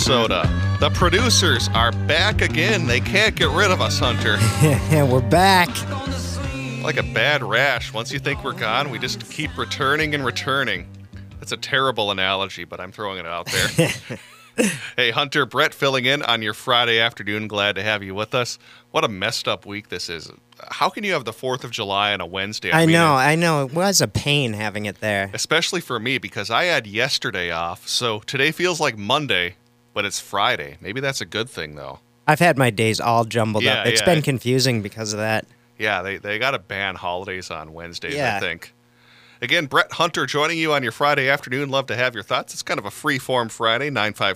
Minnesota. The producers are back again. They can't get rid of us, Hunter. We're back. Like a bad rash. Once you think we're gone, we just keep returning and returning. That's a terrible analogy, but I'm throwing it out there. Hey, Hunter, Brett filling in on your Friday afternoon. Glad to have you with us. What a messed up week this is. How can you have the 4th of July on a Wednesday? I know. It was a pain having it there. Especially for me, because I had yesterday off, so today feels like Monday, but it's Friday. Maybe that's a good thing, though. I've had my days all jumbled up. It's been confusing because of that. Yeah, they got to ban holidays on Wednesdays, I think. Again, Brett Hunter joining you on your Friday afternoon. Love to have your thoughts. It's kind of a free-form Friday,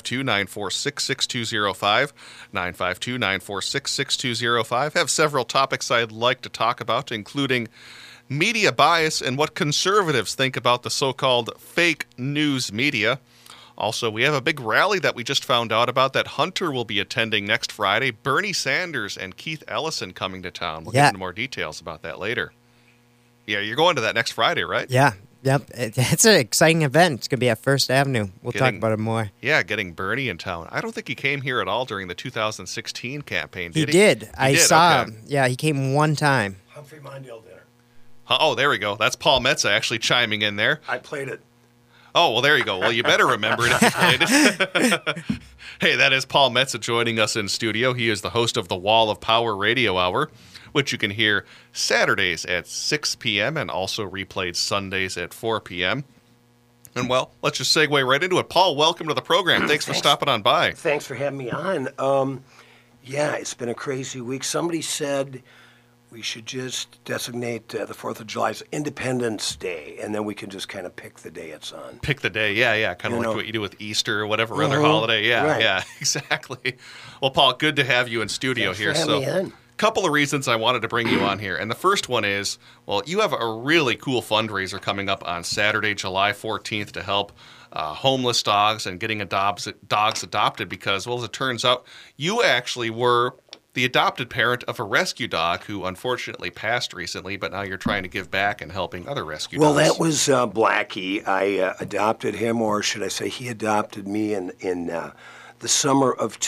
952-946-6205, 952-946-6205. Have several topics I'd like to talk about, including media bias and what conservatives think about the so-called fake news media. Also, we have a big rally that we just found out about that Hunter will be attending next Friday. Bernie Sanders and Keith Ellison coming to town. We'll get into more details about that later. Yeah, you're going to that next Friday, right? Yeah. Yep. It's an exciting event. It's going to be at First Avenue. We'll talk about it more. Yeah, getting Bernie in town. I don't think he came here at all during the 2016 campaign, did he? He did. I saw him. Yeah, he came one time. Humphrey Mondale dinner. Oh, there we go. That's Paul Metza actually chiming in there. I played it. Oh, well, there you go. Well, you better remember it if you played it. Hey, that is Paul Metza joining us in studio. He is the host of the Wall of Power Radio Hour, which you can hear Saturdays at 6 p.m. and also replayed Sundays at 4 p.m. And, well, let's just segue right into it. Paul, welcome to the program. Thanks for stopping on by. Thanks for having me on. Yeah, it's been a crazy week. Somebody said we should just designate the 4th of July as Independence Day, and then we can just kind of pick the day it's on. Pick the day, yeah. Kind of like what you do with Easter or whatever other holiday. Yeah, exactly. Well, Paul, good to have you in studio here. Thanks for having me in. Couple of reasons I wanted to bring you on here. And the first one is, well, you have a really cool fundraiser coming up on Saturday, July 14th to help homeless dogs and getting dogs adopted because, well, as it turns out, you actually were the adopted parent of a rescue dog who unfortunately passed recently, but now you're trying to give back and helping other rescue dogs. Well, that was Blackie. I adopted him, or should I say he adopted me in the summer of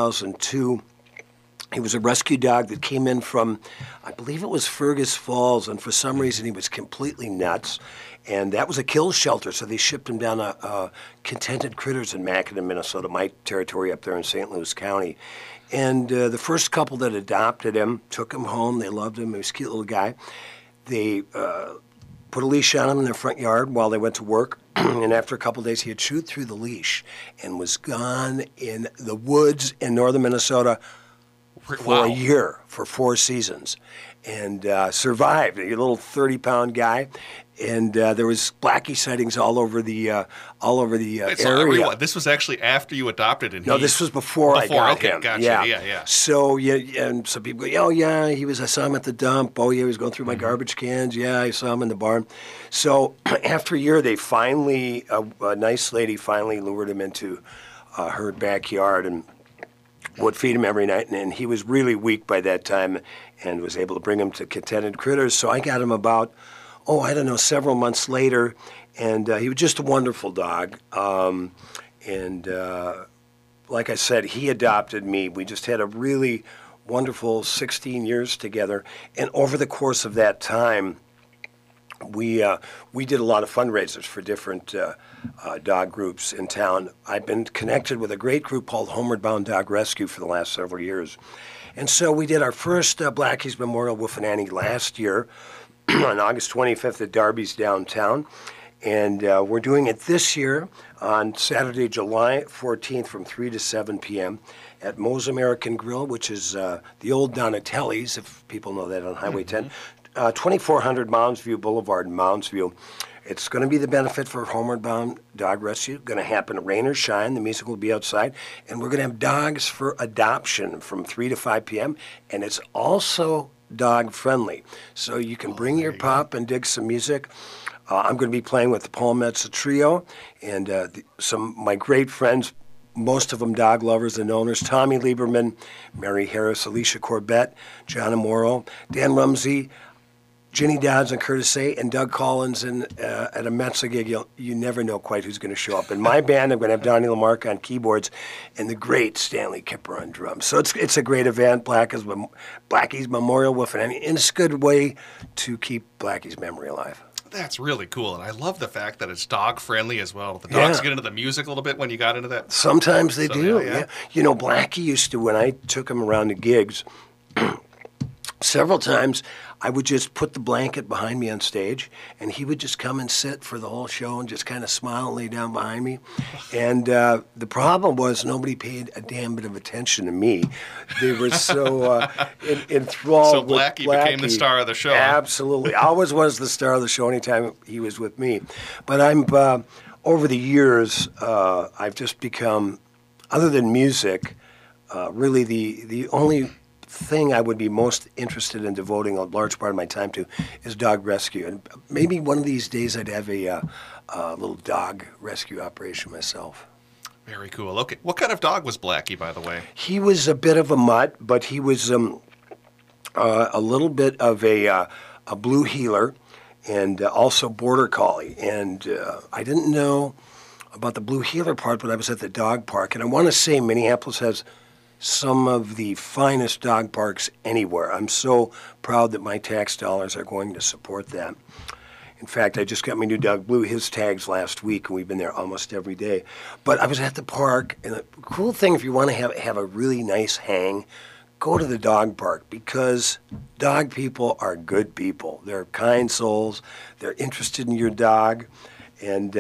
2002. He was a rescue dog that came in from, I believe it was Fergus Falls, and for some reason he was completely nuts. And that was a kill shelter, so they shipped him down to Contented Critters in Mackinnon, Minnesota, my territory up there in St. Louis County. And the first couple that adopted him took him home. They loved him. He was a cute little guy. They put a leash on him in their front yard while they went to work. And after a couple of days, he had chewed through the leash and was gone in the woods in northern Minnesota for a year, for 4 seasons, and survived. A little 30-pound guy, and there was Blackie sightings all over the area. This was actually after you adopted him. No, this was before I got him. Gotcha. Yeah. So and some people go, oh yeah, I saw him at the dump. Oh yeah, he was going through my garbage cans. Yeah, I saw him in the barn. So after a year, they finally, a nice lady finally lured him into her backyard and would feed him every night, and he was really weak by that time and was able to bring him to Contented Critters. So I got him about, several months later, and he was just a wonderful dog. Like I said, he adopted me. We just had a really wonderful 16 years together, and over the course of that time, we did a lot of fundraisers for different dog groups in town. I've been connected with a great group called Homeward Bound Dog Rescue for the last several years. And so we did our first Blackie's Memorial Wolf and Annie last year on August 25th at Darby's downtown. And we're doing it this year on Saturday, July 14th from 3 to 7 p.m. at Moe's American Grill, which is the old Donatelli's, if people know that, on Highway 10. 2400 Moundsview Boulevard in Moundsview. It's going to be the benefit for Homeward Bound Dog Rescue. Going to happen rain or shine. The music will be outside. And we're going to have dogs for adoption from 3 to 5 p.m. And it's also dog friendly. So you can bring your pup and dig some music. I'm going to be playing with the Paul Metza Trio and some of my great friends, most of them dog lovers and owners, Tommy Lieberman, Mary Harris, Alicia Corbett, John Amoro, Dan Rumsey, Jenny Dodds and Curtis A. and Doug Collins at a Mensa gig, you never know quite who's going to show up. In my band, I'm going to have Donnie Lamarck on keyboards and the great Stanley Kipper on drums. So it's a great event, Blackie's Memorial Wolf, and it's a good way to keep Blackie's memory alive. That's really cool, and I love the fact that it's dog-friendly as well. The dogs get into the music a little bit when you got into that? Sometimes they do, yeah. You know, Blackie used to, when I took him around to gigs, several times I would just put the blanket behind me on stage, and he would just come and sit for the whole show and just kind of smile and lay down behind me. And the problem was nobody paid a damn bit of attention to me. They were so enthralled with Blackie. So Blackie became the star of the show. Absolutely. Always was the star of the show anytime he was with me. But over the years, I've just become, other than music, really the only thing I would be most interested in devoting a large part of my time to is dog rescue. And maybe one of these days I'd have a little dog rescue operation myself. Very cool. Okay. What kind of dog was Blackie, by the way? He was a bit of a mutt, but he was a little bit of a blue heeler and also border collie. And I didn't know about the blue heeler part, but I was at the dog park. And I want to say Minneapolis has some of the finest dog parks anywhere. I'm so proud that my tax dollars are going to support that. In fact, I just got my new dog, Blue, his tags last week, and we've been there almost every day. But I was at the park, and the cool thing, if you want to have a really nice hang, go to the dog park, because dog people are good people. They're kind souls. They're interested in your dog. And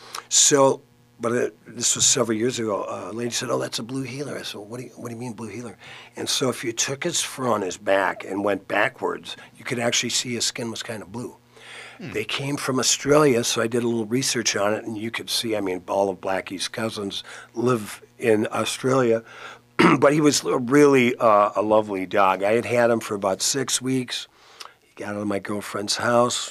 this was several years ago. A lady said, "Oh, that's a blue heeler." I said, "What do you mean blue heeler?" And so if you took his fur on his back and went backwards, you could actually see his skin was kind of blue. They came from Australia, so I did a little research on it, and you could see, all of Blackie's cousins live in Australia. But he was really a lovely dog. I had him for about 6 weeks. He got out of my girlfriend's house.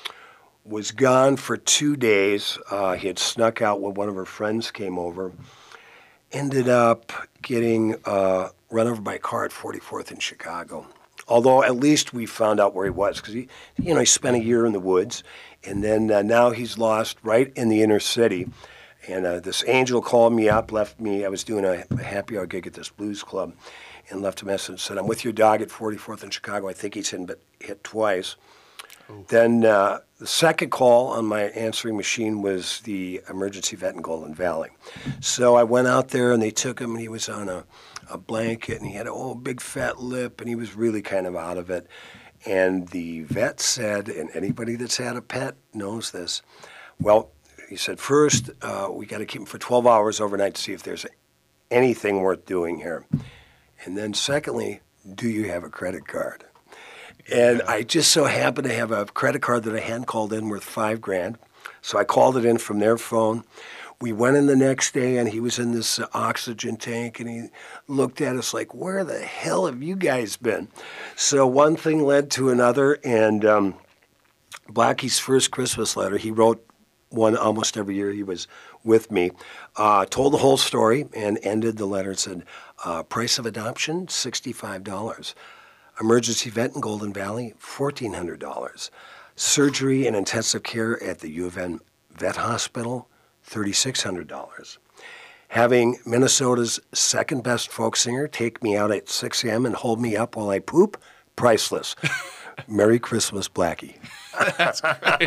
Was gone for 2 days. He had snuck out when one of her friends came over. Ended up getting run over by a car at 44th in Chicago. Although at least we found out where he was, because he spent a year in the woods, and then now he's lost right in the inner city. And this angel called me up, left me. I was doing a happy hour gig at this blues club, and left a message and said, "I'm with your dog at 44th in Chicago. I think he's hit twice." Ooh. Then the second call on my answering machine was the emergency vet in Golden Valley. So I went out there, and they took him, and he was on a blanket, and he had a big fat lip, and he was really kind of out of it. And the vet said, and anybody that's had a pet knows this, well, he said, first, we got to keep him for 12 hours overnight to see if there's anything worth doing here. And then secondly, do you have a credit card? And I just so happened to have a credit card that I hadn't called in worth $5,000. So I called it in from their phone. We went in the next day, and he was in this oxygen tank, and he looked at us like, "Where the hell have you guys been?" So one thing led to another, and Blackie's first Christmas letter, he wrote one almost every year he was with me, told the whole story, and ended the letter and said, price of adoption, $65. Emergency vet in Golden Valley, $1,400. Surgery and intensive care at the U of M Vet Hospital, $3,600. Having Minnesota's second best folk singer take me out at 6 a.m. and hold me up while I poop, priceless. Merry Christmas, Blackie. That's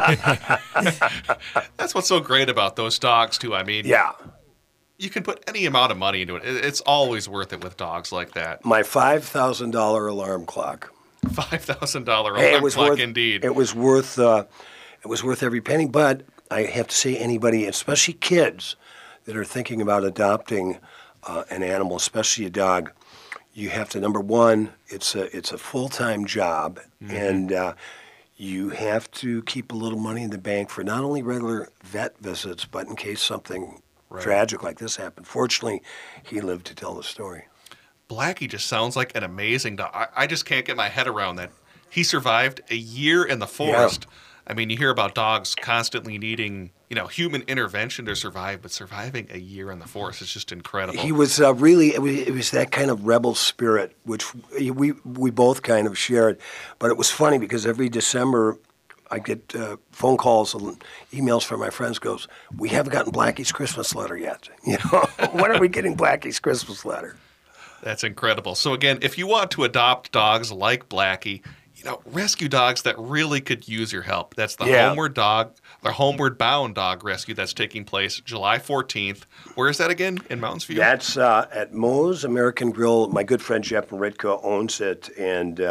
great. That's what's so great about those dogs, too. Yeah. You can put any amount of money into it. It's always worth it with dogs like that. My $5,000 alarm clock. $5,000 alarm clock, indeed. It was worth every penny. But I have to say, anybody, especially kids, that are thinking about adopting an animal, especially a dog, you have to, number one, it's a full-time job, and you have to keep a little money in the bank for not only regular vet visits, but in case something tragic like this happened. Fortunately, he lived to tell the story. Blackie just sounds like an amazing dog. I just can't get my head around that. He survived a year in the forest. Yeah. You hear about dogs constantly needing human intervention to survive, but surviving a year on the force is just incredible. He was really, it was that kind of rebel spirit, which we both kind of shared. But it was funny because every December I get phone calls and emails from my friends goes, we haven't gotten Blackie's Christmas letter yet. When are we getting Blackie's Christmas letter? That's incredible. So again, if you want to adopt dogs like Blackie, rescue dogs that really could use your help. That's the Homeward Bound Dog Rescue that's taking place July 14th. Where is that again? In Mountains View? That's at Moe's American Grill. My good friend Jeff Maritka owns it, and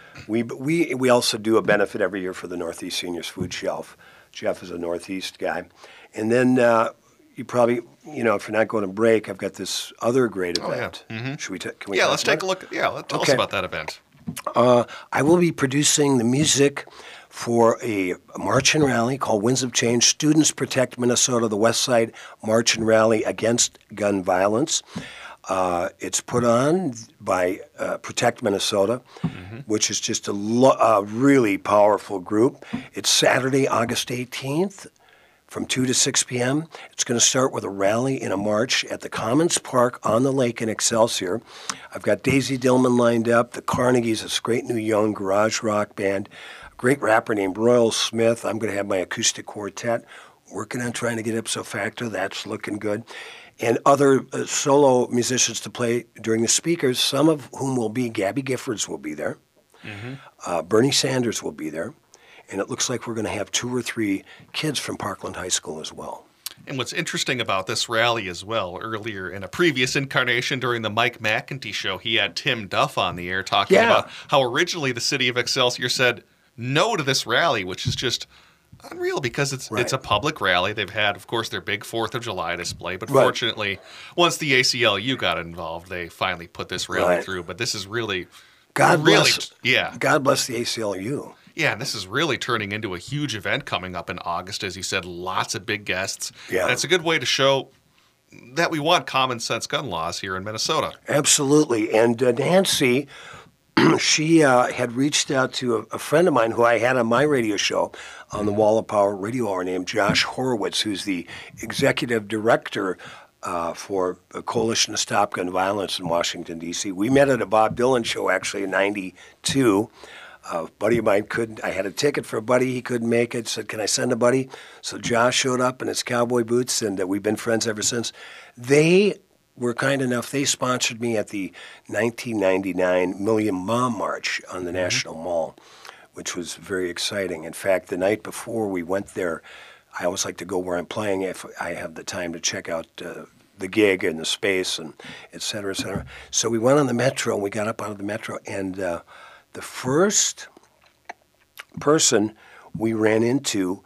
we also do a benefit every year for the Northeast Seniors Food Shelf. Jeff is a Northeast guy. And then you probably, if you're not going to break, I've got this other great event. Oh, yeah. Mm-hmm. Should we? Can we? Yeah, let's take a look. Yeah, tell us about that event. I will be producing the music for a march and rally called Winds of Change. Students Protect Minnesota, the West Side March and Rally Against Gun Violence. It's put on by Protect Minnesota, which is just a really powerful group. It's Saturday, August 18th. From 2 to 6 p.m. It's going to start with a rally and a march at the Commons Park on the lake in Excelsior. I've got Daisy Dillman lined up, the Carnegies, this great new young garage rock band, a great rapper named Royal Smith. I'm going to have my acoustic quartet working on trying to get ipso facto. That's looking good. And other solo musicians to play during the speakers, some of whom will be Gabby Giffords will be there. Bernie Sanders will be there. And it looks like we're going to have 2 or 3 kids from Parkland High School as well. And what's interesting about this rally as well, earlier in a previous incarnation during the Mike McEntee show, he had Tim Duff on the air talking about how originally the city of Excelsior said no to this rally, which is just unreal because it's a public rally. They've had, of course, their big 4th of July display, but fortunately, once the ACLU got involved, they finally put this rally through. But this is really, God bless the ACLU. Yeah, and this is really turning into a huge event coming up in August, as you said, lots of big guests. Yeah. And it's a good way to show that we want common sense gun laws here in Minnesota. Absolutely. And Nancy, she had reached out to a friend of mine who I had on my radio show on the Wall of Power radio hour named Josh Horowitz, who's the executive director for a Coalition to Stop Gun Violence in Washington, D.C. We met at a Bob Dylan show actually in 92. A buddy of mine couldn't. I had a ticket for a buddy. He couldn't make it. Said, "Can I send a buddy?" So Josh showed up in his cowboy boots, and we've been friends ever since. They were kind enough. They sponsored me at the 1999 Million Mom March on the National Mall, which was very exciting. In fact, the night before we went there, I always like to go where I'm playing if I have the time to check out the gig and the space and et cetera, et cetera. So we went on the Metro, and we got up out of the Metro, and the first person we ran into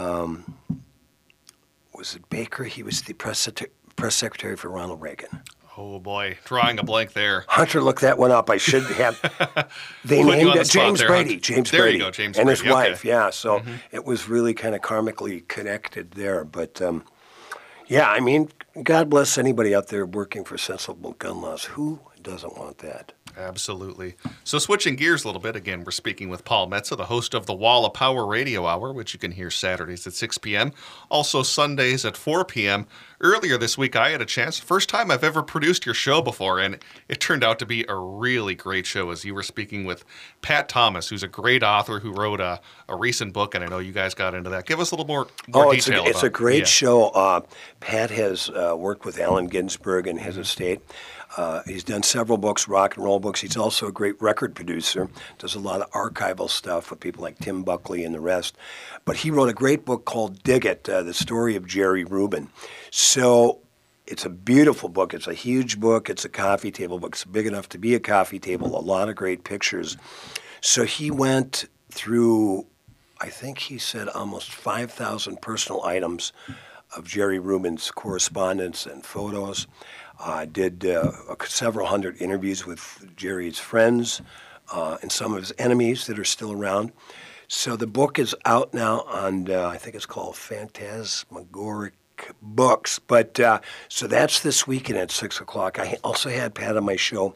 was it Baker? He was the press secretary for Ronald Reagan. Oh, boy. Drawing a blank there. Hunter, look that one up. I should have. They named it James Brady. James Brady. There you go, James and Brady. And his wife, yeah. So it was really kind of karmically connected there. But, yeah, I mean, God bless anybody out there working for sensible gun laws. Who doesn't want that? Absolutely. So switching gears a little bit, again, we're speaking with Paul Metsa, the host of the Wall of Power Radio Hour, which you can hear Saturdays at 6 p.m., also Sundays at 4 p.m. Earlier this week, I had a chance, first time I've ever produced your show before, and it turned out to be a really great show as you were speaking with Pat Thomas, who's a great author who wrote a recent book, and I know you guys got into that. Give us a little more detail. It's a great show. Pat has worked with Allen Ginsberg and his estate. He's done several books, rock and roll books. He's also a great record producer, does a lot of archival stuff with people like Tim Buckley and the rest. But he wrote a great book called Dig It, the story of Jerry Rubin. So it's a beautiful book. It's a huge book. It's a coffee table book. It's big enough to be a coffee table, a lot of great pictures. So he went through, I think he said almost 5,000 personal items of Jerry Rubin's correspondence and photos. Did several hundred interviews with Jerry's friends and some of his enemies that are still around. So the book is out now on, I think it's called Phantasmagoric Books. But so that's this weekend at 6 o'clock. I also had Pat on my show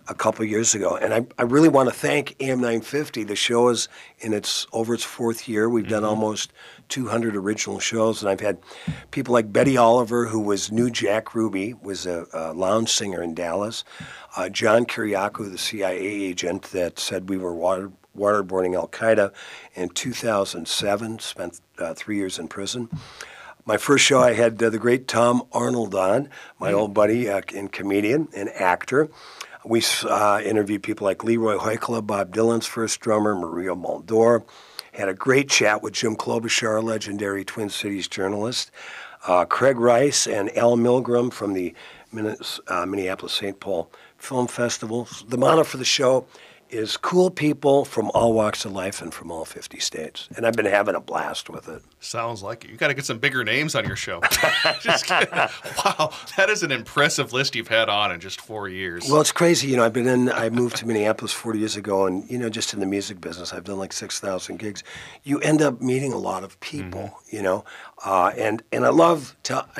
a couple years ago. And I really want to thank AM 950. The show is in over its fourth year. We've done almost 200 original shows, and I've had people like Betty Oliver, who was New Jack Ruby, was a lounge singer in Dallas. John Kiriakou, the CIA agent that said we were waterboarding Al-Qaeda in 2007, spent 3 years in prison. My first show, I had the great Tom Arnold on, my old buddy and comedian and actor. We interviewed people like Leroy Hoykala, Bob Dylan's first drummer, Maria Muldaur. Had a great chat with Jim Klobuchar, legendary Twin Cities journalist, Craig Rice, and Al Milgram from the Minneapolis-St. Paul Film Festival. The motto for the show is cool people from all walks of life and from all 50 states. And I've been having a blast with it. Sounds like it. You got to get some bigger names on your show. Just kidding. Wow, that is an impressive list you've had on in just 4 years. Well, it's crazy. I moved to Minneapolis 40 years ago, and, just in the music business, I've done like 6,000 gigs. You end up meeting a lot of people, and I love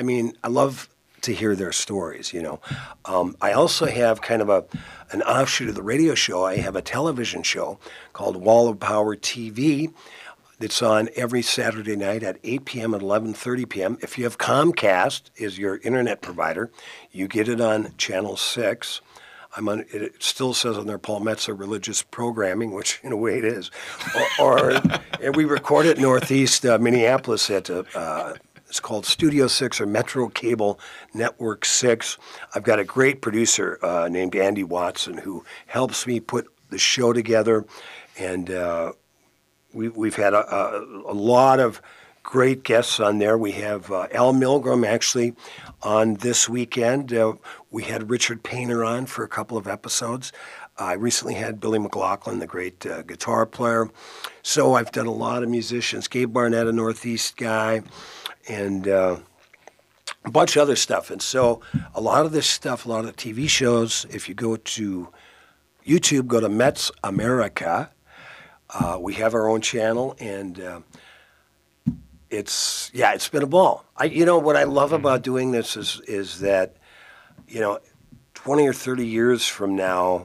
to hear their stories, I also have kind of an offshoot of the radio show. I have a television show called Wall of Power TV that's on every Saturday night at 8 p.m. and 11:30 p.m. If you have Comcast as your internet provider, you get it on Channel 6. It still says on there Paul Metzer Religious Programming, which in a way it is. And we record it Northeast Minneapolis at it's called Studio 6 or Metro Cable Network 6. I've got a great producer named Andy Watson who helps me put the show together. And we've had a lot of great guests on there. We have Al Milgram actually on this weekend. We had Richard Painter on for a couple of episodes. I recently had Billy McLaughlin, the great guitar player. So I've done a lot of musicians. Gabe Barnett, a Northeast guy. And a bunch of other stuff. And so a lot of this stuff, a lot of the TV shows, if you go to YouTube, go to Mets America, we have our own channel, and it's been a ball. What I love about doing this is that, 20 or 30 years from now,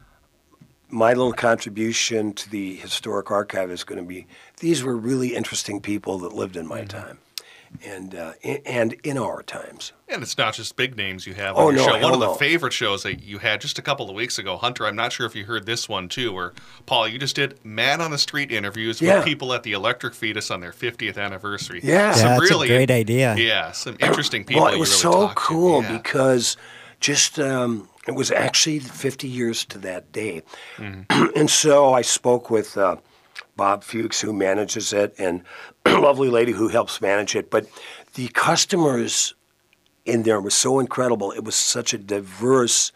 my little contribution to the historic archive is going to be, these were really interesting people that lived in my time. And in our times. And it's not just big names you have on your show. One of the favorite shows that you had just a couple of weeks ago, Hunter, I'm not sure if you heard this one too, where, Paul, you just did man on the street interviews with people at the Electric Fetus on their 50th anniversary. Yeah, that's a great idea. Yeah, some interesting people. Well, it was so cool because just it was actually 50 years to that day. And so I spoke with Bob Fuchs, who manages it, and a lovely lady who helps manage it. But the customers in there were so incredible. It was such a diverse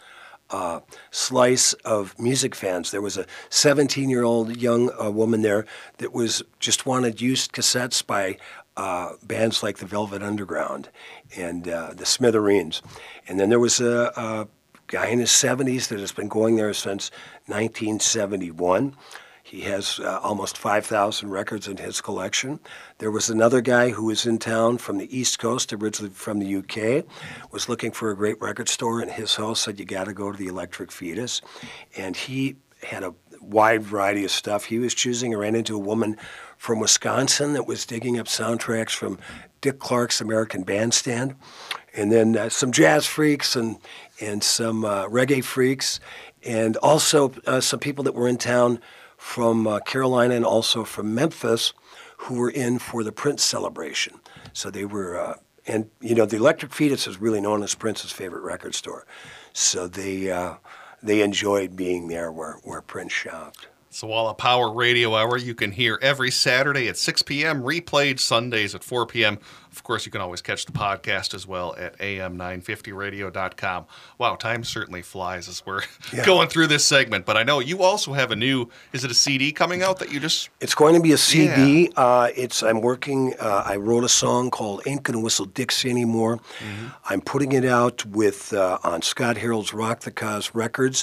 slice of music fans. There was a 17-year-old young woman there that just wanted used cassettes by bands like the Velvet Underground and the Smithereens. And then there was a guy in his 70s that has been going there since 1971. He has almost 5,000 records in his collection. There was another guy who was in town from the East Coast, originally from the UK, was looking for a great record store, and his host said, you got to go to the Electric Fetus. And he had a wide variety of stuff. He was choosing. I ran into a woman from Wisconsin that was digging up soundtracks from Dick Clark's American Bandstand, and then some jazz freaks and some reggae freaks, and also some people that were in town from Carolina and also from Memphis who were in for the Prince celebration. So they were, the Electric Fetus is really known as Prince's favorite record store. So they enjoyed being there where Prince shopped. So Wall of Power Radio Hour you can hear every Saturday at 6 p.m., replayed Sundays at 4 p.m. Of course, you can always catch the podcast as well at am950radio.com. Wow, time certainly flies as we're going through this segment. But I know you also have is it a CD coming out that you just... It's going to be a CD. Yeah. I'm working, I wrote a song called Ain't Gonna Whistle Dixie Anymore. I'm putting it out on Scott Harold's Rock the Cause Records,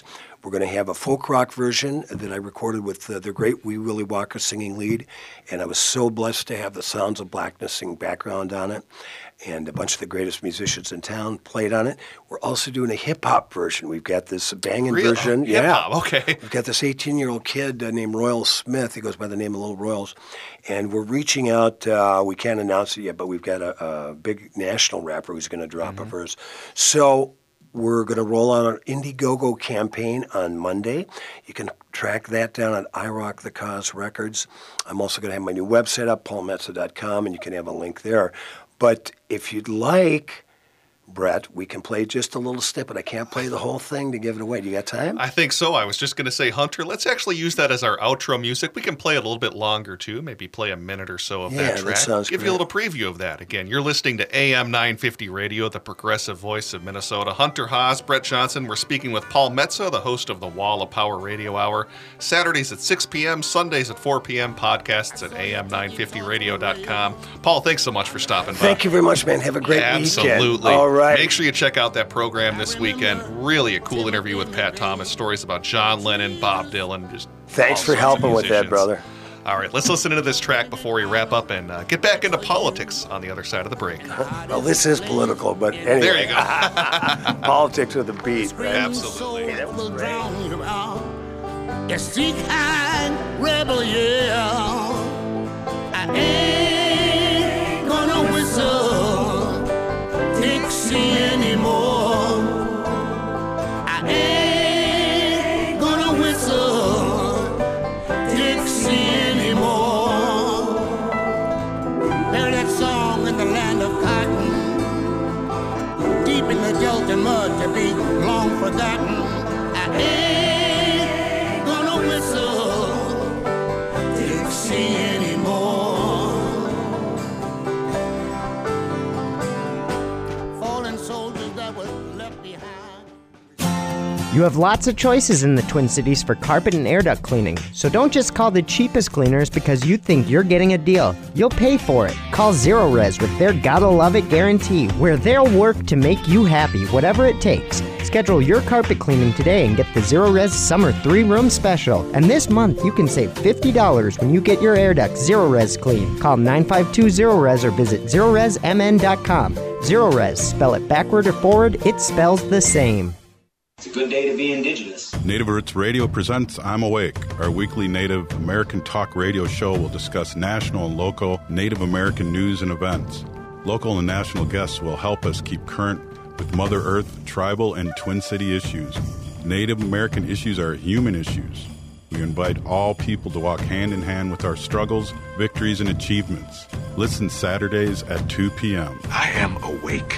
We're going to have a folk rock version that I recorded with the great Wee Willie Walker singing lead, and I was so blessed to have the Sounds of Blackness sing background on it, and a bunch of the greatest musicians in town played on it. We're also doing a hip-hop version. We've got this banging version. Hip-hop, okay. We've got this 18-year-old kid named Royal Smith. He goes by the name of Little Royals. And we're reaching out. We can't announce it yet, but we've got a big national rapper who's going to drop a verse. So we're going to roll out an Indiegogo campaign on Monday. You can track that down at I Rock the Cause Records. I'm also going to have my new website up, paulmetza.com, and you can have a link there. But if you'd like, Brett, we can play just a little snippet. I can't play the whole thing to give it away. Do you got time? I think so. I was just going to say, Hunter, let's actually use that as our outro music. We can play it a little bit longer, too. Maybe play a minute or so of that track. That sounds Give great. you a little preview of that. Again, you're listening to AM 950 Radio, the progressive voice of Minnesota. Hunter Haas, Brett Johnson. We're speaking with Paul Metza, the host of the Wall of Power Radio Hour. Saturdays at 6 p.m., Sundays at 4 p.m., podcasts at am950radio.com. Paul, thanks so much for stopping by. Thank you very much, man. Have a great weekend. Absolutely. All right. Make sure you check out that program this weekend. Really a cool interview with Pat Thomas. Stories about John Lennon, Bob Dylan. Just Thanks for helping with that, brother. All right, let's listen to this track before we wrap up and get back into politics on the other side of the break. Well, this is political, but anyway. There you go. Politics with a beat, right? Absolutely. Hey, that was great. You seek and rebel, yeah. I ain't gonna whistle Dixie anymore. I ain't gonna whistle Dixie anymore. Hear that song in the land of cotton, deep in the Delta mud to be long forgotten. I ain't gonna whistle Dixie anymore. Fallen soldiers that were left behind. You have lots of choices in the Twin Cities for carpet and air duct cleaning, so don't just call the cheapest cleaners because you think you're getting a deal. You'll pay for it. Call Zero Res with their Gotta Love It guarantee, where they'll work to make you happy, whatever it takes. Schedule your carpet cleaning today and get the Zero Res Summer 3-Room Special. And this month, you can save $50 when you get your air duct Zero Res clean. Call 952-ZERO-RES or visit ZeroResMN.com. Zero Res, spell it backward or forward, it spells the same. It's a good day to be indigenous. Native Roots Radio presents I'm Awake. Our weekly Native American talk radio show will discuss national and local Native American news and events. Local and national guests will help us keep current with Mother Earth, tribal, and Twin City issues. Native American issues are human issues. We invite all people to walk hand in hand with our struggles, victories, and achievements. Listen Saturdays at 2 p.m. I am awake.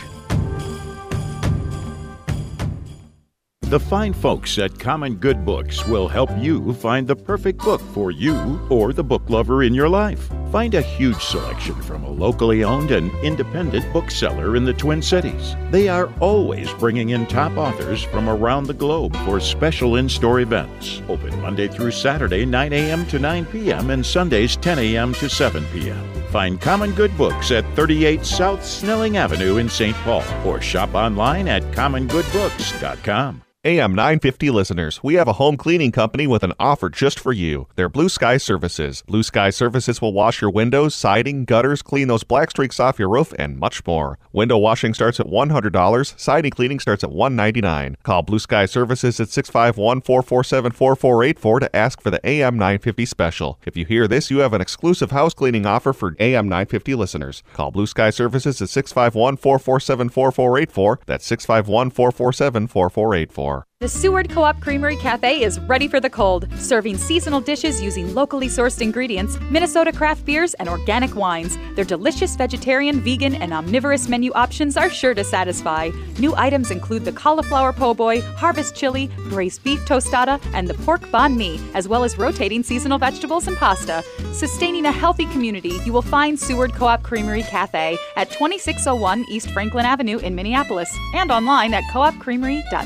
The fine folks at Common Good Books will help you find the perfect book for you or the book lover in your life. Find a huge selection from a locally owned and independent bookseller in the Twin Cities. They are always bringing in top authors from around the globe for special in-store events. Open Monday through Saturday, 9 a.m. to 9 p.m. and Sundays, 10 a.m. to 7 p.m. Find Common Good Books at 38 South Snelling Avenue in St. Paul or shop online at commongoodbooks.com. AM 950 listeners, we have a home cleaning company with an offer just for you. They're Blue Sky Services. Blue Sky Services will wash your windows, siding, gutters, clean those black streaks off your roof, and much more. Window washing starts at $100. Siding cleaning starts at $199. Call Blue Sky Services at 651-447-4484 to ask for the AM 950 special. If you hear this, you have an exclusive house cleaning offer for AM 950 listeners. Call Blue Sky Services at 651-447-4484. That's 651-447-4484. The Seward Co-op Creamery Cafe is ready for the cold, serving seasonal dishes using locally sourced ingredients, Minnesota craft beers, and organic wines. Their delicious vegetarian, vegan, and omnivorous menu options are sure to satisfy. New items include the cauliflower po' boy, harvest chili, braised beef tostada, and the pork banh mi, as well as rotating seasonal vegetables and pasta. Sustaining a healthy community, you will find Seward Co-op Creamery Cafe at 2601 East Franklin Avenue in Minneapolis and online at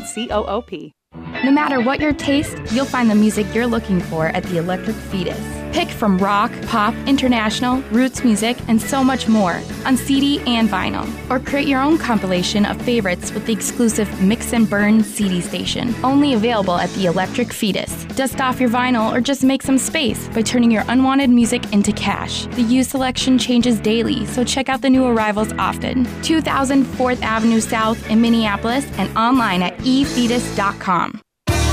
coopcreamery.coop. No matter what your taste, you'll find the music you're looking for at the Electric Fetus. Pick from rock, pop, international, roots music, and so much more on CD and vinyl. Or create your own compilation of favorites with the exclusive Mix and Burn CD station, only available at the Electric Fetus. Dust off your vinyl or just make some space by turning your unwanted music into cash. The used selection changes daily, so check out the new arrivals often. 2000 4th Avenue South in Minneapolis and online at efetus.com.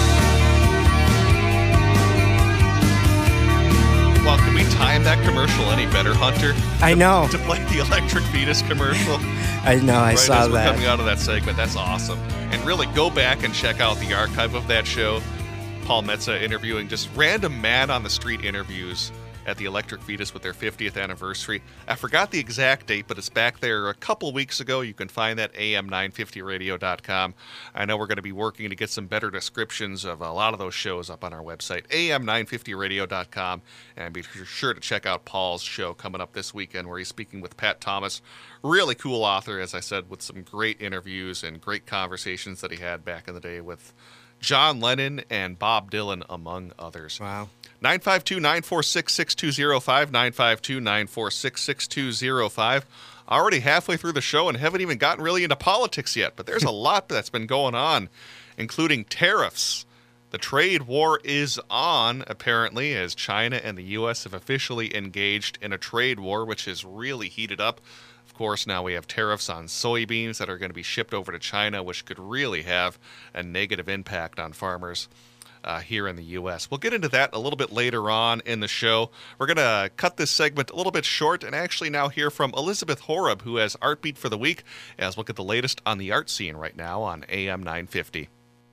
Well, can we time that commercial any better, Hunter? I know. To play the Electric Fetus commercial. I know, I saw as we're that. coming out of that segment. That's awesome. And really go back and check out the archive of that show. Paul Metza interviewing just random man-on-the-street interviews at the Electric Fetus with their 50th anniversary. I forgot the exact date, but it's back there a couple weeks ago. You can find that am950radio.com. I know we're going to be working to get some better descriptions of a lot of those shows up on our website, am950radio.com. And be sure to check out Paul's show coming up this weekend where he's speaking with Pat Thomas. Really cool author, as I said, with some great interviews and great conversations that he had back in the day with John Lennon and Bob Dylan, among others. Wow. 952-946-6205, 952-946-6205. Already halfway through the show and haven't even gotten really into politics yet, but there's a lot that's been going on, including tariffs. The trade war is on, apparently, as China and the U.S. have officially engaged in a trade war, which has really heated up. Of course, now we have tariffs on soybeans that are going to be shipped over to China, which could really have a negative impact on farmers here in the U.S. We'll get into that a little bit later on in the show. We're going to cut this segment a little bit short and actually now hear from Elizabeth Horeb, who has Art Beat for the week, as we'll get the latest on the art scene right now on AM 950.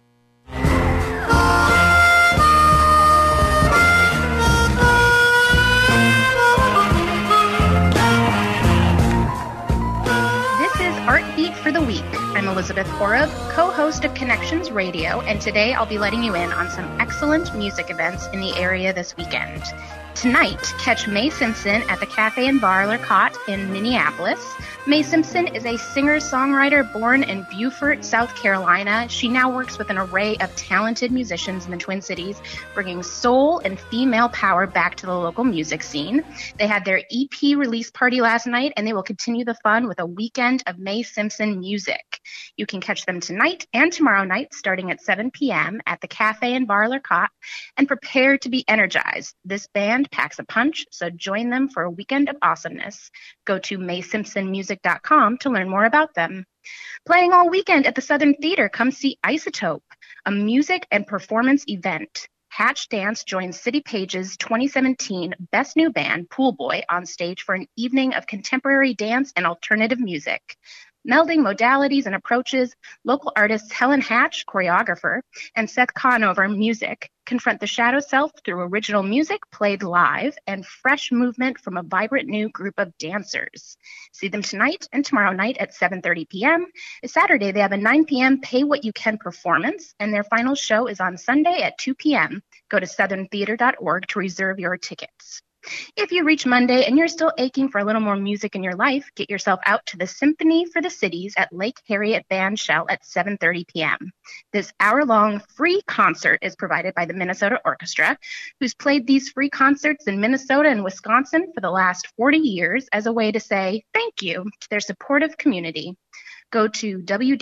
Art Beat for the week. I'm Elizabeth Horeb, co-host of Connections Radio, and today I'll be letting you in on some excellent music events in the area this weekend. Tonight, catch Mae Simpson at the Cafe and Bar L'Arcot in Minneapolis. Mae Simpson is a singer-songwriter born in Beaufort, South Carolina. She now works with an array of talented musicians in the Twin Cities, bringing soul and female power back to the local music scene. They had their EP release party last night, and they will continue the fun with a weekend of Mae Simpson music. You can catch them tonight and tomorrow night, starting at 7 p.m. at the Cafe and Bar L'Arcot, and prepare to be energized. This band packs a punch, so join them for a weekend of awesomeness. Go to MaeSimpsonMusic.com to learn more about them. Playing all weekend at the Southern Theater, come see Isotope, a music and performance event. Hatch Dance joins City Page's 2017 Best New Band, Pool Boy, on stage for an evening of contemporary dance and alternative music. Melding modalities and approaches, local artists Helen Hatch, choreographer, and Seth Conover, music, confront the shadow self through original music played live and fresh movement from a vibrant new group of dancers. See them tonight and tomorrow night at 7:30 p.m. Saturday, they have a 9 p.m. Pay What You Can performance, and their final show is on Sunday at 2 p.m. Go to southerntheater.org to reserve your tickets. If you reach Monday and you're still aching for a little more music in your life, get yourself out to the Symphony for the Cities at Lake Harriet Bandshell at 7:30 p.m. This hour-long free concert is provided by the Minnesota Orchestra, who's played these free concerts in Minnesota and Wisconsin for the last 40 years as a way to say thank you to their supportive community. Go to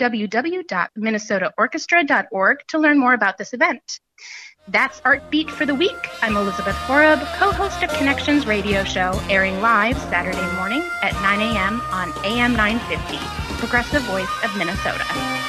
www.minnesotaorchestra.org to learn more about this event. That's Art Beat for the week. I'm Elizabeth Horeb, co-host of Connections Radio Show, airing live Saturday morning at 9 a.m. on AM 950, Progressive Voice of Minnesota.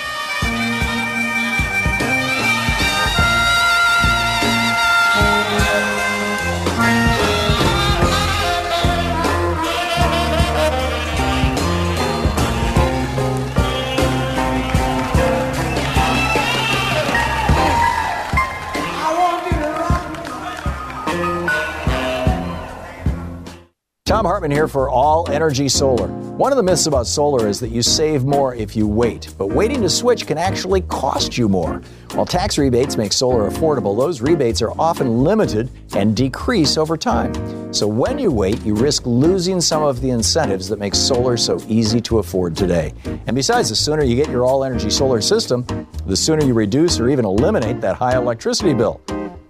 Tom Hartman here for All Energy Solar. One of the myths about solar is that you save more if you wait, but waiting to switch can actually cost you more. While tax rebates make solar affordable, those rebates are often limited and decrease over time. So when you wait, you risk losing some of the incentives that make solar so easy to afford today. And besides, the sooner you get your all-energy solar system, the sooner you reduce or even eliminate that high electricity bill.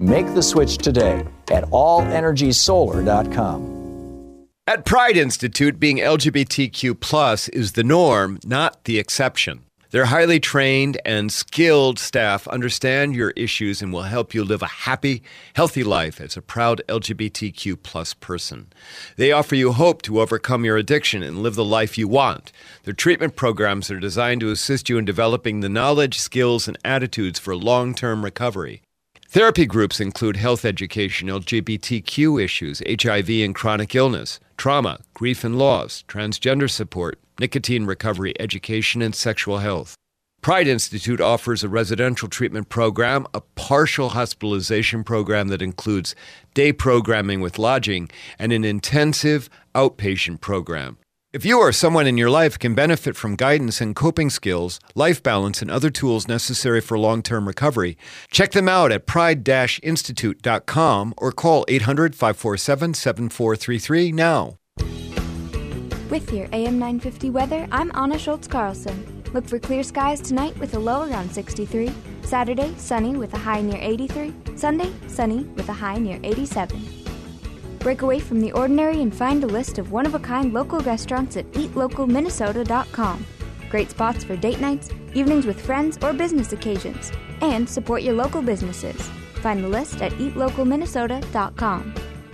Make the switch today at allenergysolar.com. At Pride Institute, being LGBTQ+ is the norm, not the exception. Their highly trained and skilled staff understand your issues and will help you live a happy, healthy life as a proud LGBTQ+ person. They offer you hope to overcome your addiction and live the life you want. Their treatment programs are designed to assist you in developing the knowledge, skills, and attitudes for long-term recovery. Therapy groups include health education, LGBTQ issues, HIV and chronic illness, trauma, grief and loss, transgender support, nicotine recovery, education, and sexual health. Pride Institute offers a residential treatment program, a partial hospitalization program that includes day programming with lodging, and an intensive outpatient program. If you or someone in your life can benefit from guidance and coping skills, life balance, and other tools necessary for long-term recovery, check them out at pride-institute.com or call 800-547-7433 now. With your AM 950 weather, I'm Anna Schultz-Carlson. Look for clear skies tonight with a low around 63. Saturday, sunny with a high near 83. Sunday, sunny with a high near 87. Break away from the ordinary and find a list of one-of-a-kind local restaurants at eatlocalminnesota.com. Great spots for date nights, evenings with friends, or business occasions. And support your local businesses. Find the list at eatlocalminnesota.com.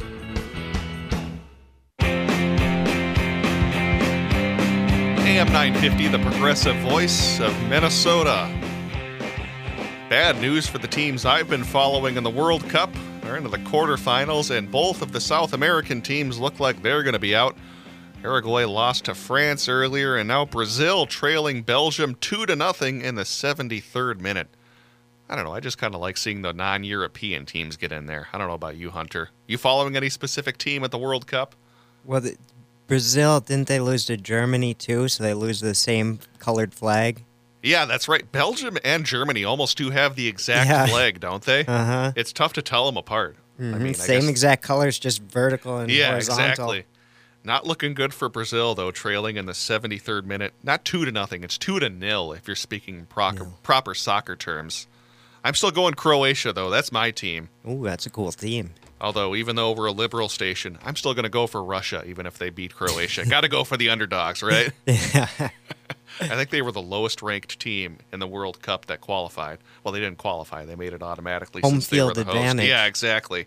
AM 950, the progressive voice of Minnesota. Bad news for the teams I've been following in the World Cup. They're into the quarterfinals, and both of the South American teams look like they're going to be out. Uruguay lost to France earlier, and now Brazil trailing Belgium 2-0 in the 73rd minute. I don't know, I just kind of like seeing the non-European teams get in there. I don't know about you, Hunter. You following any specific team at the World Cup? Well, Brazil, didn't they lose to Germany too, so they lose the same colored flag? Yeah, that's right. Belgium and Germany almost do have the exact flag, don't they? Uh-huh. It's tough to tell them apart. Mm-hmm. I mean, Same exact colors, just vertical and horizontal. Exactly. Not looking good for Brazil, though, trailing in the 73rd minute. Not 2-0, it's 2-0 if you're speaking proper soccer terms. I'm still going Croatia, though. That's my team. Ooh, that's a cool team. Although, even though we're a liberal station, I'm still going to go for Russia, even if they beat Croatia. Got to go for the underdogs, right? Yeah. I think they were the lowest-ranked team in the World Cup that qualified. Well, they didn't qualify. They made it automatically Home since they were field the host. advantage. Yeah, exactly.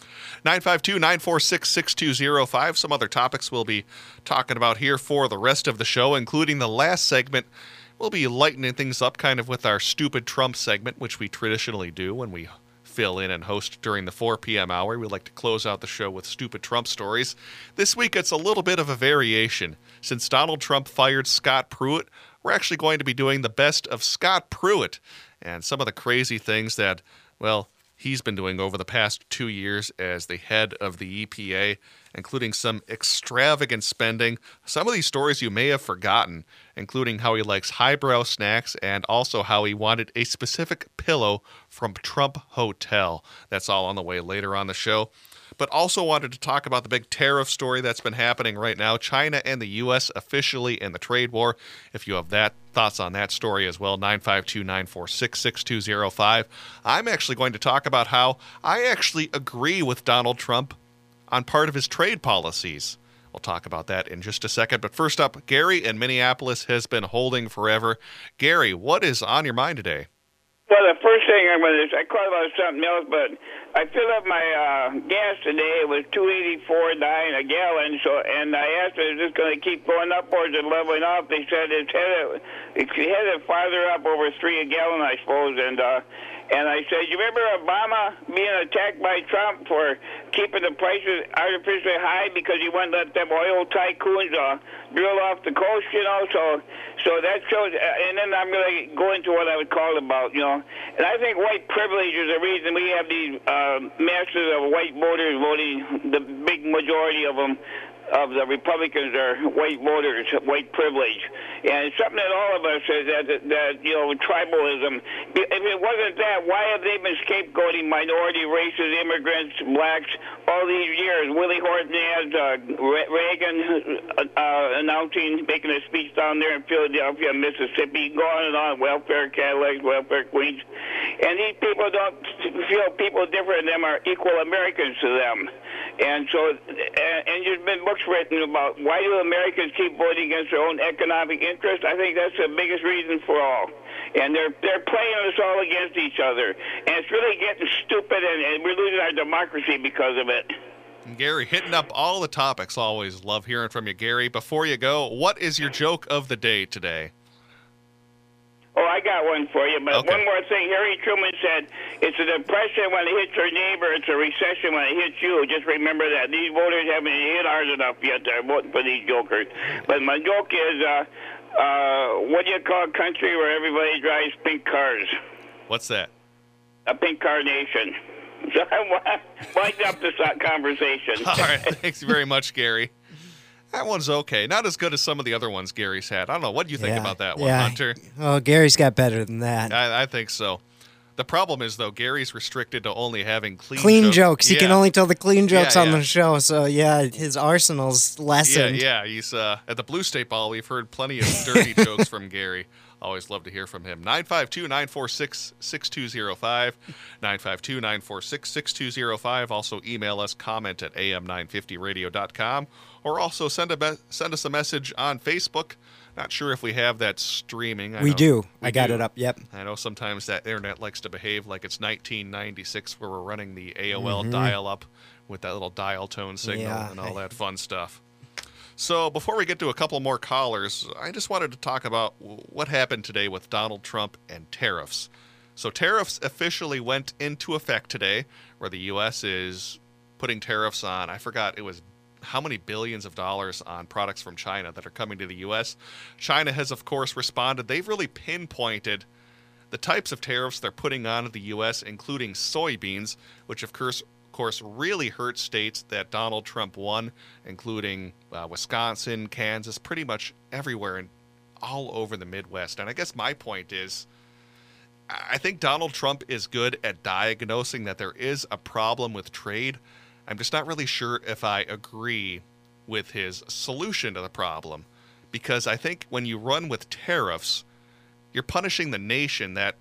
952-946-6205. Some other topics we'll be talking about here for the rest of the show, including the last segment. We'll be lightening things up kind of with our Stupid Trump segment, which we traditionally do when we fill in and host during the 4 p.m. hour. We like to close out the show with Stupid Trump stories. This week, it's a little bit of a variation. Since Donald Trump fired Scott Pruitt, we're actually going to be doing the best of Scott Pruitt and some of the crazy things that, well, he's been doing over the past 2 years as the head of the EPA, including some extravagant spending. Some of these stories you may have forgotten, including how he likes highbrow snacks and also how he wanted a specific pillow from Trump Hotel. That's all on the way later on the show. But also wanted to talk about the big tariff story that's been happening right now. China and the U.S. officially in the trade war. If you have thoughts on that story as well, 952-946-6205. I'm actually going to talk about how I actually agree with Donald Trump on part of his trade policies. We'll talk about that in just a second. But first up, Gary in Minneapolis has been holding forever. Gary, what is on your mind today? Well, the first thing I'm going to, I called about something else, but I filled up my gas today. It was $2.84 a gallon. And I asked them, is this going to keep going up or is it leveling off? They said it's headed farther up, over $3 a gallon, I suppose. And I said, you remember Obama being attacked by Trump for keeping the prices artificially high because he wouldn't let them oil tycoons drill off the coast, you know? So that shows, and then I'm going to go into what I was called about, you know? And I think white privilege is the reason we have these masses of white voters voting, the big majority of them, of the Republicans are white voters, white privilege. And it's something that all of us is that tribalism. If it wasn't that, why have they been scapegoating minority races, immigrants, blacks, all these years? Willie Horton has Reagan making a speech down there in Philadelphia, Mississippi, going and on, welfare Cadillacs, welfare queens. And these people don't feel people different than them are equal Americans to them. And so, and there's been books written about why do Americans keep voting against their own economic interests. I think that's the biggest reason for all. And they're playing us all against each other. And it's really getting stupid, and we're losing our democracy because of it. Gary, hitting up all the topics. Always love hearing from you, Gary. Before you go, what is your joke of the day today? Oh, I got one for you, but one more thing. Harry Truman said, it's a depression when it hits your neighbor, it's a recession when it hits you. Just remember that. These voters haven't hit hard enough yet. They're voting for these jokers. But my joke is, what do you call a country where everybody drives pink cars? What's that? A pink carnation. So I wind up this conversation. All right. Thanks very much, Gary. That one's okay. Not as good as some of the other ones Gary's had. I don't know. What do you think about that one, Hunter? Oh, Gary's got better than that. I think so. The problem is, though, Gary's restricted to only having clean jokes. He can only tell the clean jokes on the show. So, his arsenal's lessened. Yeah. He's at the Blue State Ball. We've heard plenty of dirty jokes from Gary. Always love to hear from him. 952-946-6205. 952-946-6205. Also email us, comment at am950radio.com. Or also send us a message on Facebook. Not sure if we have that streaming. We do. I got it up, yep. I know sometimes that internet likes to behave like it's 1996 where we're running the AOL dial-up with that little dial tone signal and all that fun stuff. So before we get to a couple more callers, I just wanted to talk about what happened today with Donald Trump and tariffs. So tariffs officially went into effect today, where the U.S. is putting tariffs on, I forgot, it was how many billions of dollars on products from China that are coming to the U.S. China has, of course, responded. They've really pinpointed the types of tariffs they're putting on the U.S., including soybeans, which, of course, really hurt states that Donald Trump won, including Wisconsin, Kansas, pretty much everywhere and all over the Midwest. And I guess my point is, I think Donald Trump is good at diagnosing that there is a problem with trade. I'm just not really sure if I agree with his solution to the problem, because I think when you run with tariffs, you're punishing the nation that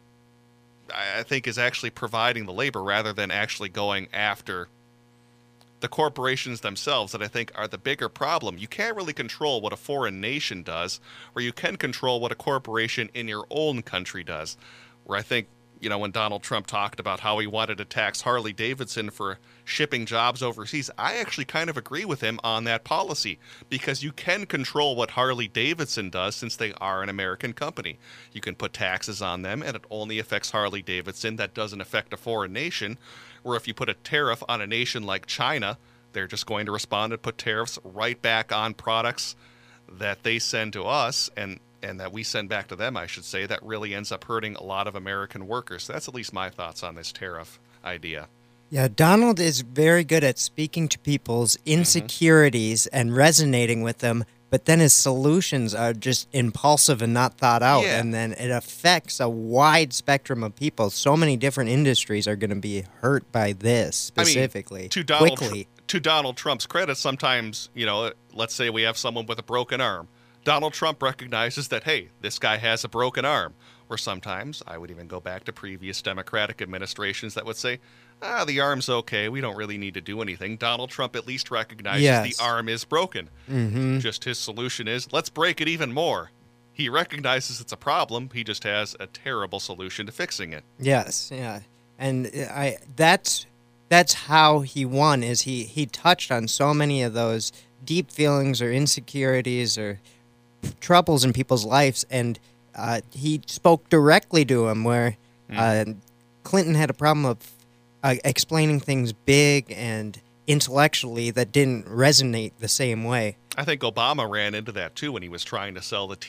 I think is actually providing the labor rather than actually going after the corporations themselves that I think are the bigger problem. You can't really control what a foreign nation does, or you can control what a corporation in your own country does. Where I think, when Donald Trump talked about how he wanted to tax Harley Davidson for shipping jobs overseas, I actually kind of agree with him on that policy, because you can control what Harley Davidson does since they are an American company. You can put taxes on them, and it only affects Harley Davidson. That doesn't affect a foreign nation. Or if you put a tariff on a nation like China, they're just going to respond and put tariffs right back on products that they send to us, and that we send back to them, I should say. That really ends up hurting a lot of American workers. That's at least my thoughts on this tariff idea. Yeah, Donald is very good at speaking to people's insecurities and resonating with them, but then his solutions are just impulsive and not thought out, and then it affects a wide spectrum of people. So many different industries are going to be hurt by this specifically, to Donald Trump's credit, sometimes, let's say we have someone with a broken arm. Donald Trump recognizes that, hey, this guy has a broken arm. Or sometimes, I would even go back to previous Democratic administrations that would say, the arm's okay, we don't really need to do anything. Donald Trump at least recognizes the arm is broken. Just his solution is, let's break it even more. He recognizes it's a problem, he just has a terrible solution to fixing it. Yes, yeah. And that's how he won, is he touched on so many of those deep feelings or insecurities or troubles in people's lives, and he spoke directly to him, where Clinton had a problem of explaining things big and intellectually that didn't resonate the same way. I think Obama ran into that too when he was trying to sell the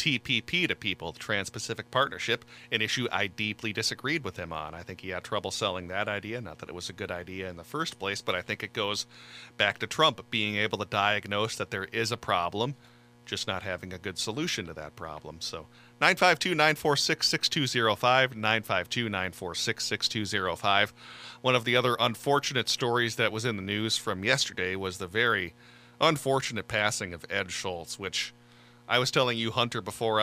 TPP to people, the Trans-Pacific Partnership, an issue I deeply disagreed with him on. I think he had trouble selling that idea. Not that it was a good idea in the first place, but I think it goes back to Trump being able to diagnose that there is a problem, just not having a good solution to that problem. So 952-946-6205, 952-946-6205. One of the other unfortunate stories that was in the news from yesterday was the very unfortunate passing of Ed Schultz, which I was telling you, Hunter, before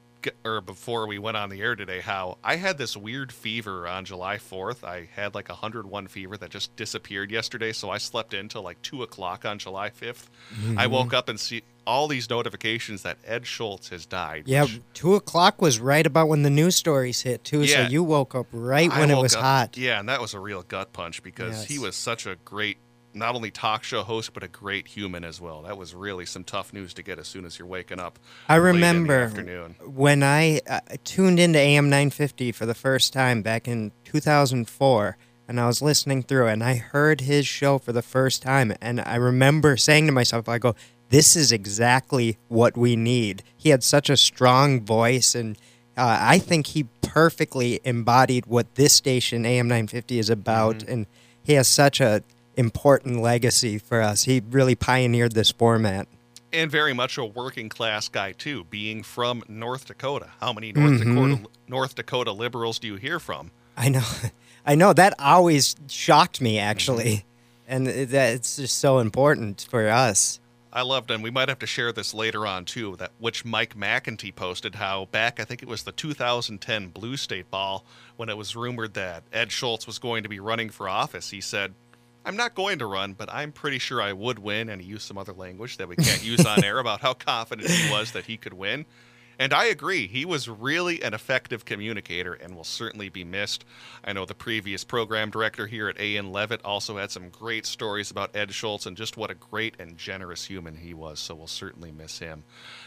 we went on the air today, how I had this weird fever on July 4th. I had like 101 fever that just disappeared yesterday, so I slept in till like 2 o'clock on July 5th. I woke up and see all these notifications that Ed Schultz has died. Yeah, 2 o'clock was right about when the news stories hit, too, so you woke up right when it was hot. Yeah, and that was a real gut punch because he was such a great, not only talk show host, but a great human as well. That was really some tough news to get as soon as you're waking up. I remember late in the afternoon. When I tuned into AM 950 for the first time back in 2004, and I was listening through, and I heard his show for the first time, and I remember saying to myself, I go, this is exactly what we need. He had such a strong voice, and I think he perfectly embodied what this station, AM 950, is about, and he has such a important legacy for us. He really pioneered this format. And very much a working class guy, too, being from North Dakota. How many North Dakota liberals do you hear from? I know. That always shocked me, actually. And it's just so important for us. I loved, and we might have to share this later on, too, that which Mike McEntee posted, how back, I think it was the 2010 Blue State Ball, when it was rumored that Ed Schultz was going to be running for office, he said, I'm not going to run, but I'm pretty sure I would win, and he used some other language that we can't use on air about how confident he was that he could win. And I agree. He was really an effective communicator and will certainly be missed. I know the previous program director here at A.N. Levitt also had some great stories about Ed Schultz and just what a great and generous human he was, so we'll certainly miss him.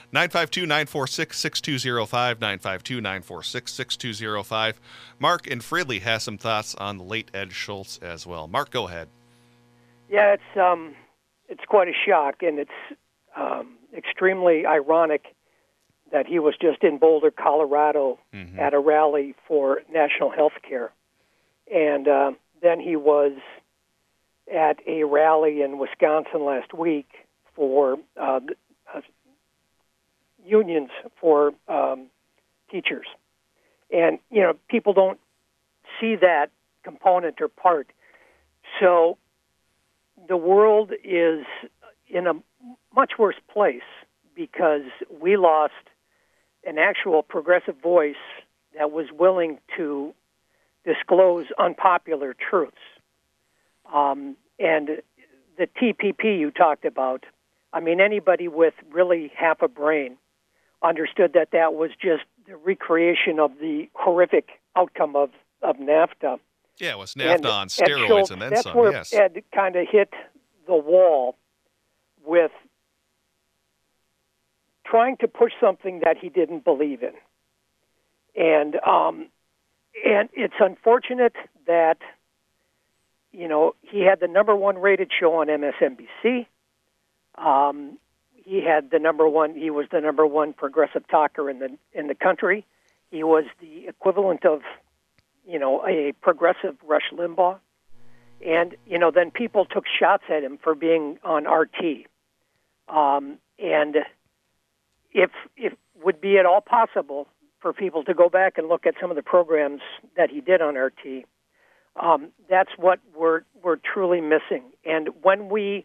952-946-6205, 952-946-6205. Mark in Fridley has some thoughts on the late Ed Schultz as well. Mark, go ahead. Yeah, it's quite a shock, and it's extremely ironic that he was just in Boulder, Colorado, at a rally for national health care. And then he was at a rally in Wisconsin last week for unions for teachers. And, people don't see that component or part. So the world is in a much worse place because we lost an actual progressive voice that was willing to disclose unpopular truths. And the TPP you talked about, I mean, anybody with really half a brain understood that that was just the recreation of the horrific outcome of NAFTA. Yeah, it was NAFTA on steroids and then that's some, where yes. Ed kind of hit the wall with trying to push something that he didn't believe in. And it's unfortunate that, he had the number one rated show on MSNBC. He was the number one progressive talker in the country. He was the equivalent of, a progressive Rush Limbaugh. And, then people took shots at him for being on RT. And if would be at all possible for people to go back and look at some of the programs that he did on RT, that's what we're truly missing. And when we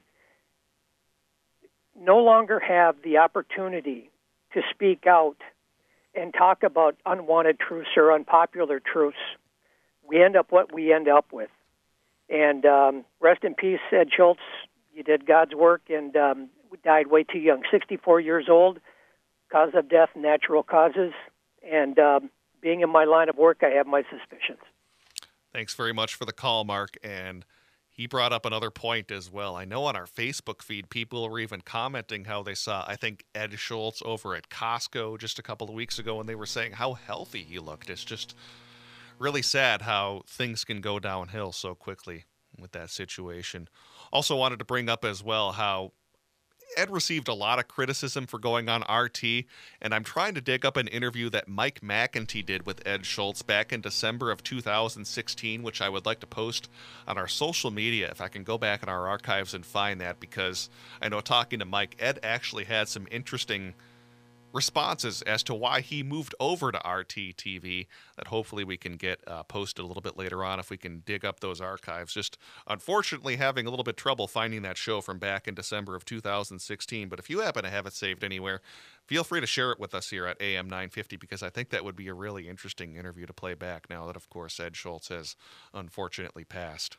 no longer have the opportunity to speak out and talk about unwanted truths or unpopular truths, we end up what we end up with. And rest in peace, Ed Schultz. You did God's work and died way too young, 64 years old. Cause of death, natural causes. And being in my line of work, I have my suspicions. Thanks very much for the call, Mark. And he brought up another point as well. I know on our Facebook feed, people were even commenting how they saw, I think, Ed Schultz over at Costco just a couple of weeks ago, and they were saying how healthy he looked. It's just really sad how things can go downhill so quickly with that situation. Also wanted to bring up as well how Ed received a lot of criticism for going on RT, and I'm trying to dig up an interview that Mike McEntee did with Ed Schultz back in December of 2016, which I would like to post on our social media if I can go back in our archives and find that, because I know talking to Mike, Ed actually had some interesting responses as to why he moved over to RT TV that hopefully we can get posted a little bit later on if we can dig up those archives. Just unfortunately having a little bit trouble finding that show from back in December of 2016. But if you happen to have it saved anywhere, feel free to share it with us here at AM 950, because I think that would be a really interesting interview to play back now that, of course, Ed Schultz has unfortunately passed.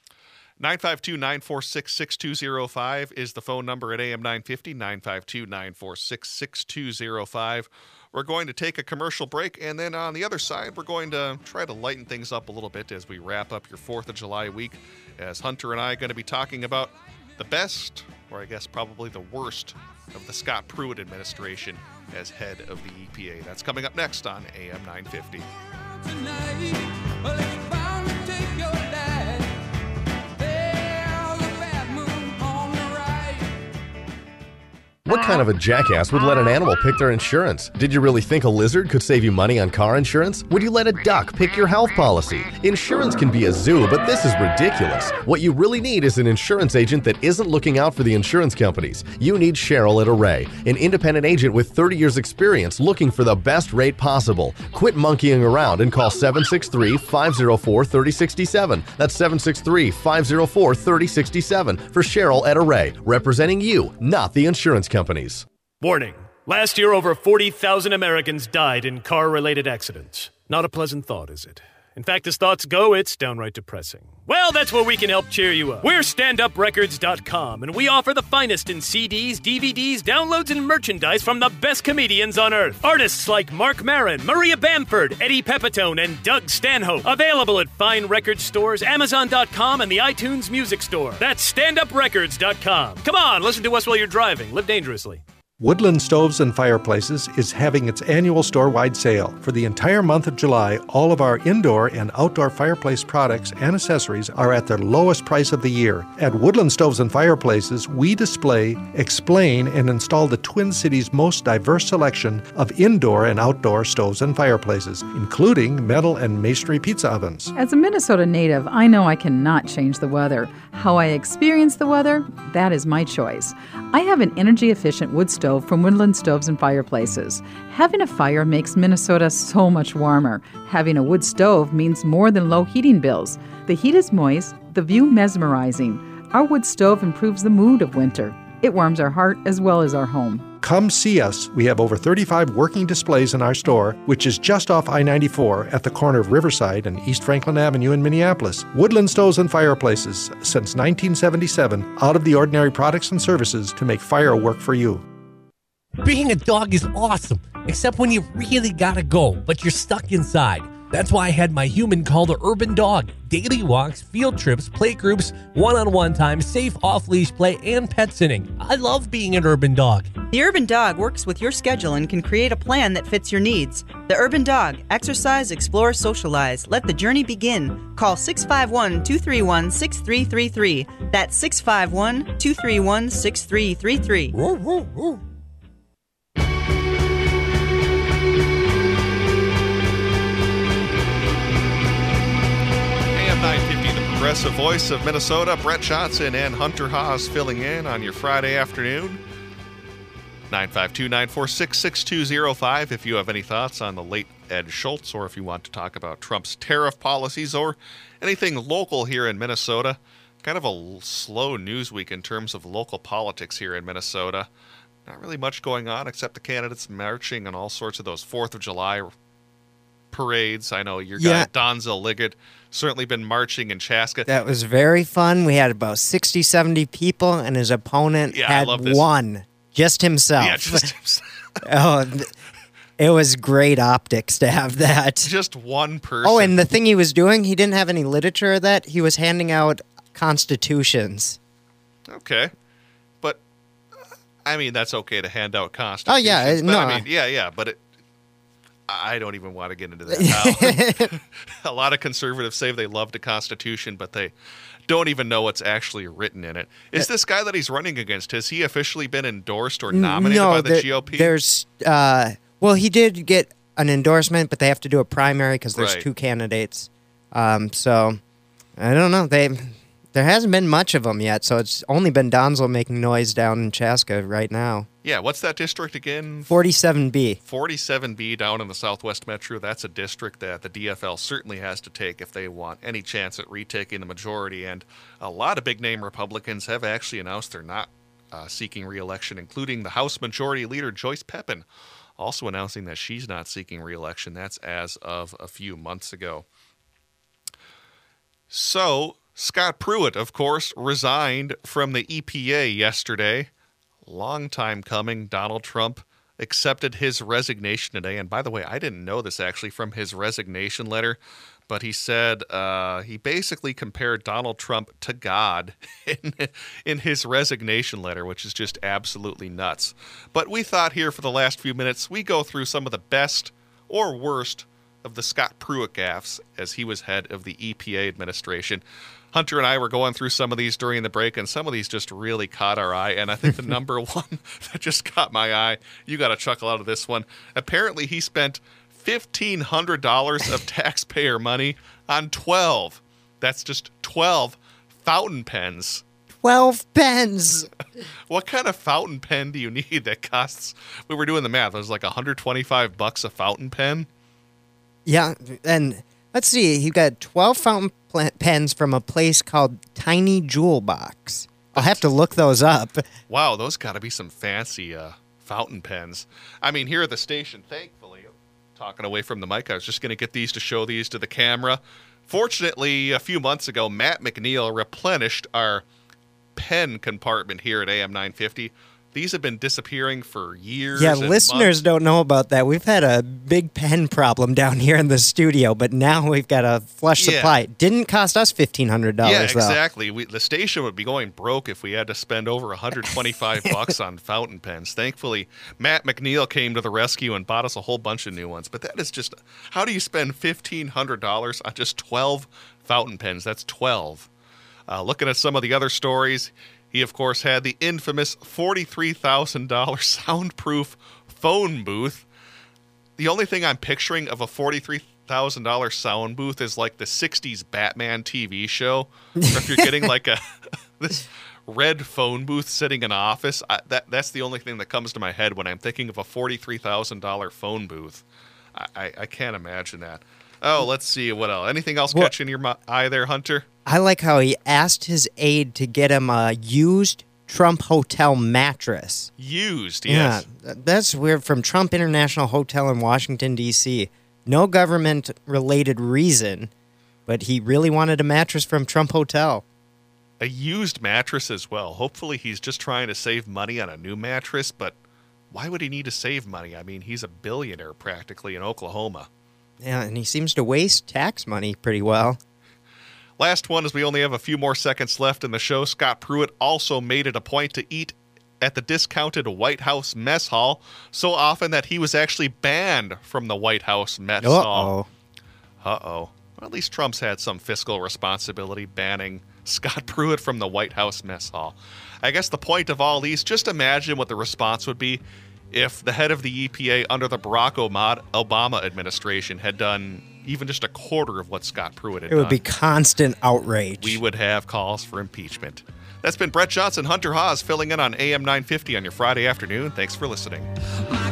952-946-6205 is the phone number at AM 950, 952-946-6205. We're going to take a commercial break, and then on the other side, we're going to try to lighten things up a little bit as we wrap up your 4th of July week, as Hunter and I are going to be talking about the best, or I guess probably the worst, of the Scott Pruitt administration as head of the EPA. That's coming up next on AM 950. What kind of a jackass would let an animal pick their insurance? Did you really think a lizard could save you money on car insurance? Would you let a duck pick your health policy? Insurance can be a zoo, but this is ridiculous. What you really need is an insurance agent that isn't looking out for the insurance companies. You need Cheryl at Array, an independent agent with 30 years experience looking for the best rate possible. Quit monkeying around and call 763-504-3067. That's 763-504-3067 for Cheryl at Array, representing you, not the insurance companies. Warning. Last year, over 40,000 Americans died in car-related accidents. Not a pleasant thought, is it? In fact, as thoughts go, it's downright depressing. Well, that's where we can help cheer you up. We're StandUpRecords.com, and we offer the finest in CDs, DVDs, downloads, and merchandise from the best comedians on earth. Artists like Mark Maron, Maria Bamford, Eddie Pepitone, and Doug Stanhope. Available at fine record stores, Amazon.com, and the iTunes Music Store. That's StandUpRecords.com. Come on, listen to us while you're driving. Live dangerously. Woodland Stoves and Fireplaces is having its annual store-wide sale. For the entire month of July, all of our indoor and outdoor fireplace products and accessories are at their lowest price of the year. At Woodland Stoves and Fireplaces, we display, explain, and install the Twin Cities' most diverse selection of indoor and outdoor stoves and fireplaces, including metal and masonry pizza ovens. As a Minnesota native, I know I cannot change the weather. How I experience the weather, that is my choice. I have an energy-efficient wood stove from Woodland Stoves and Fireplaces. Having a fire makes Minnesota so much warmer. Having a wood stove means more than low heating bills. The heat is moist, the view mesmerizing. Our wood stove improves the mood of winter. It warms our heart as well as our home. Come see us. We have over 35 working displays in our store, which is just off I-94 at the corner of Riverside and East Franklin Avenue in Minneapolis. Woodland Stoves and Fireplaces, since 1977, out of the ordinary products and services to make fire work for you. Being a dog is awesome, except when you really gotta go, but you're stuck inside. That's why I had my human called the Urban Dog. Daily walks, field trips, play groups, one-on-one time, safe off-leash play, and pet sitting. I love being an Urban Dog. The Urban Dog works with your schedule and can create a plan that fits your needs. The Urban Dog. Exercise, explore, socialize. Let the journey begin. Call 651-231-6333. That's 651-231-6333. Woo, woo, woo. AM 950, the progressive voice of Minnesota. Brett Johnson and Hunter Haas filling in on your Friday afternoon. 952-946-6205 if you have any thoughts on the late Ed Schultz, or if you want to talk about Trump's tariff policies or anything local here in Minnesota. Kind of a slow news week in terms of local politics here in Minnesota. Not really much going on except the candidates marching and all sorts of those 4th of July parades. I know your guy, Donzel Liggett, certainly been marching in Chaska. That was very fun. We had about 60, 70 people, and his opponent had one. Just himself. Yeah, just himself. It was great optics to have that. Just one person. Oh, and the thing he was doing, he didn't have any literature of that. He was handing out constitutions. Okay. But, I mean, that's okay to hand out constitutions. Oh, yeah. But, I mean, but I don't even want to get into that now. A lot of conservatives say they love the Constitution, but they don't even know what's actually written in it. Is this guy that he's running against, has he officially been endorsed or nominated by the GOP? There's, well, he did get an endorsement, but they have to do a primary because there's 2 candidates. So, I don't know. There hasn't been much of them yet, so it's only been Donzel making noise down in Chaska right now. Yeah, what's that district again? 47B. 47B down in the Southwest Metro. That's a district that the DFL certainly has to take if they want any chance at retaking the majority. And a lot of big-name Republicans have actually announced they're not seeking re-election, including the House Majority Leader Joyce Pepin, also announcing that she's not seeking re-election. That's as of a few months ago. So, Scott Pruitt, of course, resigned from the EPA yesterday. Long time coming. Donald Trump accepted his resignation today. And by the way, I didn't know this actually from his resignation letter, but he said he basically compared Donald Trump to God in his resignation letter, which is just absolutely nuts. But we thought here for the last few minutes, we go through some of the best or worst of the Scott Pruitt gaffes as he was head of the EPA administration. Hunter and I were going through some of these during the break, and some of these just really caught our eye. And I think the number one that just caught my eye, you got to chuckle out of this one. Apparently, he spent $1,500 of taxpayer money on 12. That's just 12 fountain pens. 12 pens. What kind of fountain pen do you need that costs? We were doing the math. It was like $125 a fountain pen. Yeah, and let's see. You got 12 fountain pens from a place called Tiny Jewel Box. I'll have to look those up. Wow, those got to be some fancy fountain pens. I mean, here at the station, thankfully, talking away from the mic, I was just going to get these to show these to the camera. Fortunately, a few months ago, Matt McNeil replenished our pen compartment here at AM 950. These have been disappearing for years. Yeah, and listeners months. don't know about that. We've had a big pen problem down here in the studio, but now we've got a flush supply. It didn't cost us $1,500, Yeah, though. exactly. The station would be going broke if we had to spend over $125 on fountain pens. Thankfully, Matt McNeil came to the rescue and bought us a whole bunch of new ones. But that is just, how do you spend $1,500 on just 12 fountain pens? That's 12. Looking at some of the other stories, he, of course, had the infamous $43,000 soundproof phone booth. The only thing I'm picturing of a $43,000 sound booth is like the 60s Batman TV show. Or if you're getting like this red phone booth sitting in an office, that's the only thing that comes to my head when I'm thinking of a $43,000 phone booth. I can't imagine that. Oh, let's see. What else? Anything else catching your eye there, Hunter? I like how he asked his aide to get him a used Trump Hotel mattress. Used, yes. Yeah, that's weird. From Trump International Hotel in Washington, D.C. No government-related reason, but he really wanted a mattress from Trump Hotel. A used mattress as well. Hopefully he's just trying to save money on a new mattress, but why would he need to save money? I mean, he's a billionaire practically in Oklahoma. Yeah, and he seems to waste tax money pretty well. Last one, as we only have a few more seconds left in the show, Scott Pruitt also made it a point to eat at the discounted White House mess hall so often that he was actually banned from the White House mess hall. Well, at least Trump's had some fiscal responsibility banning Scott Pruitt from the White House mess hall. I guess the point of all these, just imagine what the response would be if the head of the EPA under the Barack Obama administration had done even just a quarter of what Scott Pruitt had done. It would be constant outrage. We would have calls for impeachment. That's been Brett Johnson, Hunter Haas, filling in on AM 950 on your Friday afternoon. Thanks for listening.